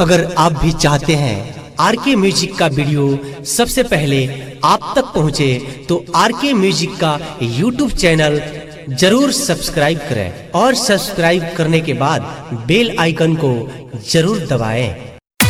अगर आप भी चाहते हैं आरके म्यूजिक का वीडियो सबसे पहले आप तक पहुंचे तो आरके म्यूजिक का यूट्यूब चैनल जरूर सब्सक्राइब करें और सब्सक्राइब करने के बाद बेल आइकन को जरूर दबाएं।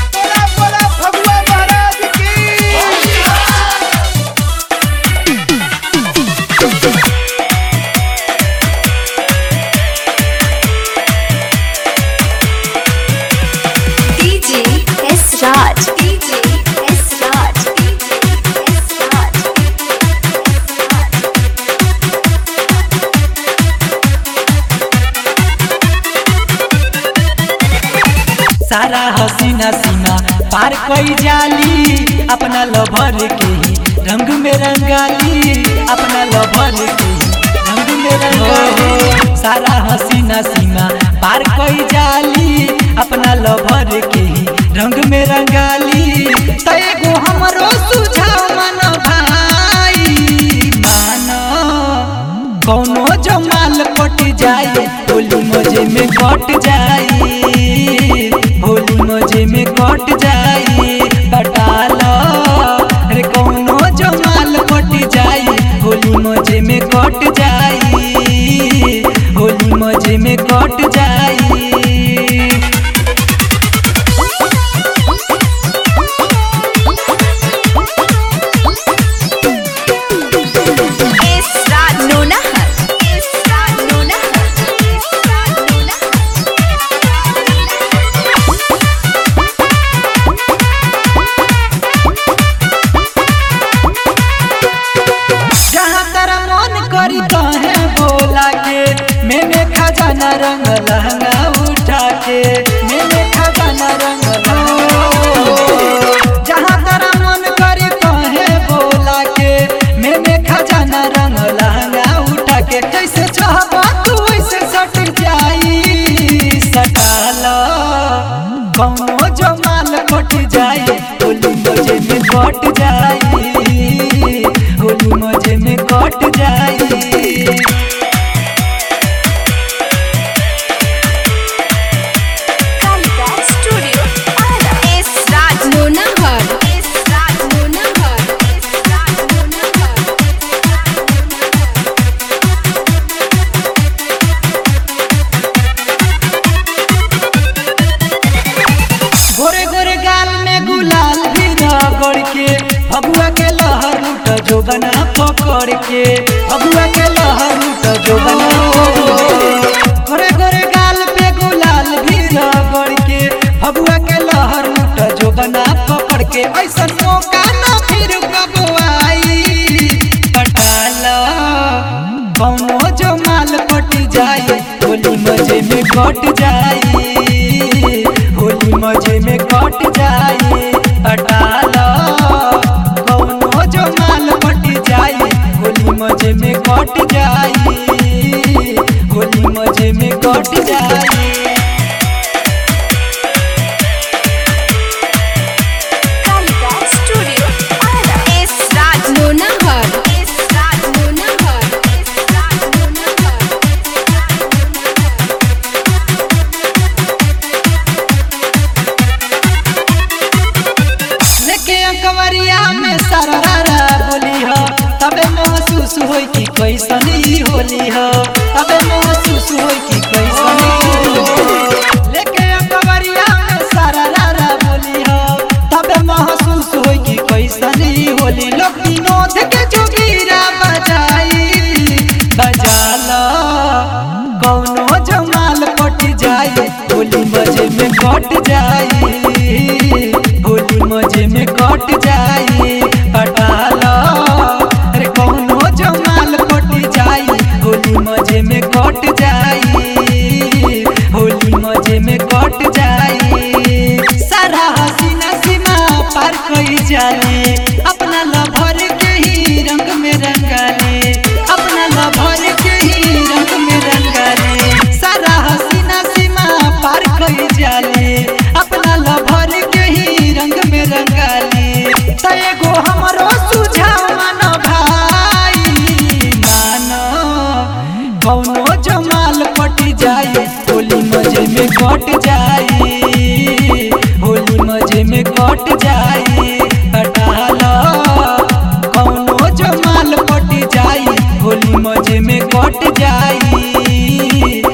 सारा हसीना सीमा पार कोई जाली अपना लभर के ही रंग में रंगाली, अपना लभर के ही रंग में रंगाली। सारा हसीना सीमा पार कोई जाली अपना लभर के ही रंग में रंगाली। तो एगो हमरो सुझाव मानो भाई, मानो कौनो जो माल कट जाए होली मजे में कट जाए, होली मजे में कट जाई बटालो रे कौनो जो माल कट जाई, होली मजे में कट जाई, होली मजे में कट जाई। मैंने खजाना रंग लहंगा उठा के, मैंने खजाना रंग जहाँ तेरा मन करे कहे बोला के, मैंने खजाना रंग लहंगा उठा के। जैसे चाहबा तू वैसे सट जाई, सटाला कौनो जो माल कट जाए होली मजे में कट जाई, होली मजे में कट जाई। गोरे गोरे गाल में गुलाल भी रगड़ के फगुआ के लहर लूट जो बना पकड़ के, फगुआ के लहर लूट जो बना। गोरे गोरे गाल पे गुलाल भी रगड़ के फगुआ के लहर लूट जो बना पकड़ के। ऐसा मौका ना फिर कब आई, पटाला कौनो जो माल कट जाए होली मजे में कट जाए, होली मजे में कट जाए। पटाला कौनो जो माल कट जाए होली मजे में कट जाए, होली मजे में कट जाए। कवरिया में सरारा बोली हो तबे महसूस होई कि कैसन ई होली हो, तबे महसूस होई कि कैसन लेके कवरिया में सरारा बोली हो तबे महसूस होई कि कैसन ई होली। लोग विनोद के जोगीरा बजाई, बजाला कौनो जो माल कट जाए होली मजे में कट जाए, होली मजे में कट जाए। पटाला रे कौनो जो माल कट जाए होली मजे में कट जाए, होली मजे में कट जाए। सारा हसीना सीमा पार कोई जाले अपना लभर के ही रंग में रंगाले, अपना लभर के ही रंग में रंगाले। सारा हसीना सीमा पार कोई जाले अपना लभर के ही रंग में रंगाली। तो एगो हमरो सुझाव मानो भाई, मानो कौनो जो माल कट जाए होली मजे में कट जाए, होली होली मजे में कट जाई